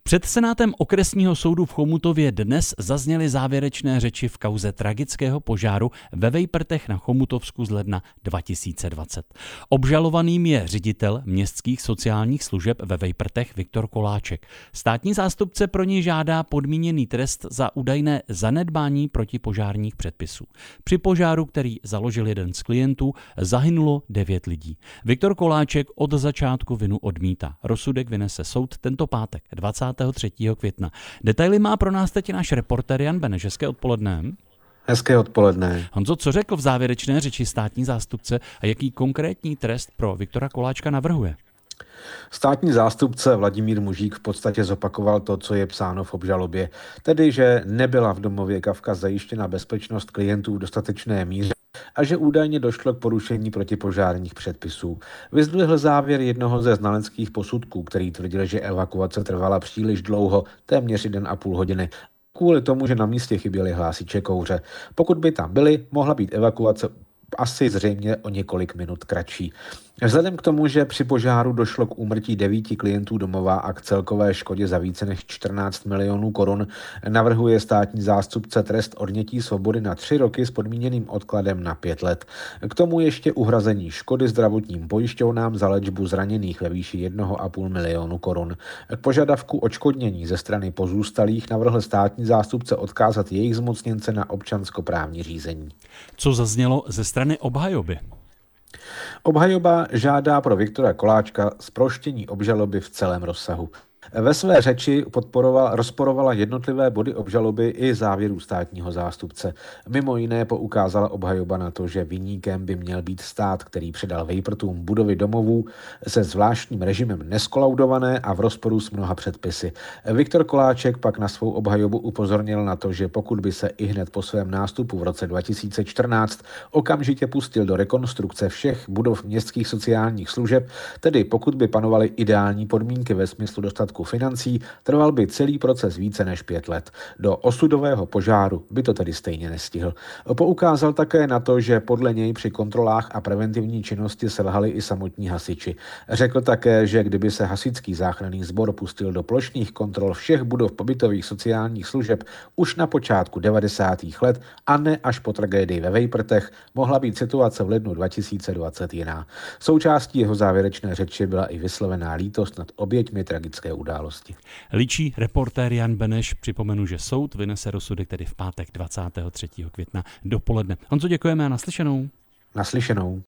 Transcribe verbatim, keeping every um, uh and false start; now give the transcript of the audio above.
Před senátem okresního soudu v Chomutově dnes zazněly závěrečné řeči v kauze tragického požáru ve Vejprtech na Chomutovsku z ledna dva tisíce dvacet. Obžalovaným je ředitel městských sociálních služeb ve Vejprtech Viktor Koláček. Státní zástupce pro něj žádá podmíněný trest za údajné zanedbání protipožárních předpisů. Při požáru, který založil jeden z klientů, zahynulo devět lidí. Viktor Koláček od začátku vinu odmítá. Rozsudek vynese soud tento pátek dvacátého třetího května. Detaily má pro nás teď náš reportér Jan Beneš. Hezké odpoledne. Hezké odpoledne. Honzo, co řekl v závěrečné řeči státní zástupce a jaký konkrétní trest pro Viktora Koláčka navrhuje? Státní zástupce Vladimír Mužík v podstatě zopakoval to, co je psáno v obžalobě, tedy že nebyla v domově Kavkaz zajištěna bezpečnost klientů v dostatečné míře a že údajně došlo k porušení protipožárních předpisů. Vyzdvihl závěr jednoho ze znaleckých posudků, který tvrdil, že evakuace trvala příliš dlouho, téměř jeden a půl hodiny. Kvůli tomu, že na místě chyběly hlásiče kouře. Pokud by tam byly, mohla být evakuace asi zřejmě o několik minut kratší. Vzhledem k tomu, že při požáru došlo k úmrtí devíti klientů domova a k celkové škodě za více než čtrnáct milionů korun, navrhuje státní zástupce trest odnětí svobody na tři roky s podmíněným odkladem na pět let. K tomu ještě uhrazení škody zdravotním pojišťovnám za léčbu zraněných ve výši jednoho a půl milionu korun. K požadavku odškodnění ze strany pozůstalých navrhl státní zástupce odkázat jejich zmocněnce na občanskoprávní řízení. Co zaznělo ze strany obhajoby? Obhajoba žádá pro Viktora Koláčka zproštění obžaloby v celém rozsahu. Ve své řeči podporovala, rozporovala jednotlivé body obžaloby i závěrů státního zástupce. Mimo jiné poukázala obhajoba na to, že viníkem by měl být stát, který předal Vejprtům budovy domovů se zvláštním režimem neskolaudované a v rozporu s mnoha předpisy. Viktor Koláček pak na svou obhajobu upozornil na to, že pokud by se ihned po svém nástupu v roce dva tisíce čtrnáct okamžitě pustil do rekonstrukce všech budov městských sociálních služeb, tedy pokud by panovaly ideální podmínky ve smyslu dostatku financí, trval by celý proces více než pět let. Do osudového požáru by to tedy stejně nestihl. Poukázal také na to, že podle něj při kontrolách a preventivní činnosti selhali i samotní hasiči. Řekl také, že kdyby se hasičský záchranný sbor pustil do plošných kontrol všech budov pobytových sociálních služeb už na počátku devadesátých let a ne až po tragédii ve Vejprtech, mohla být situace v lednu dva tisíce dvacet jiná. Součástí jeho závěrečné řeči byla i vyslovená lítost nad oběťmi tragické události. Líčí reportér Jan Beneš. Připomenu, že soud vynese rozsudek tedy v pátek dvacátého třetího května dopoledne. Honzo, děkujeme a naslyšenou. Naslyšenou.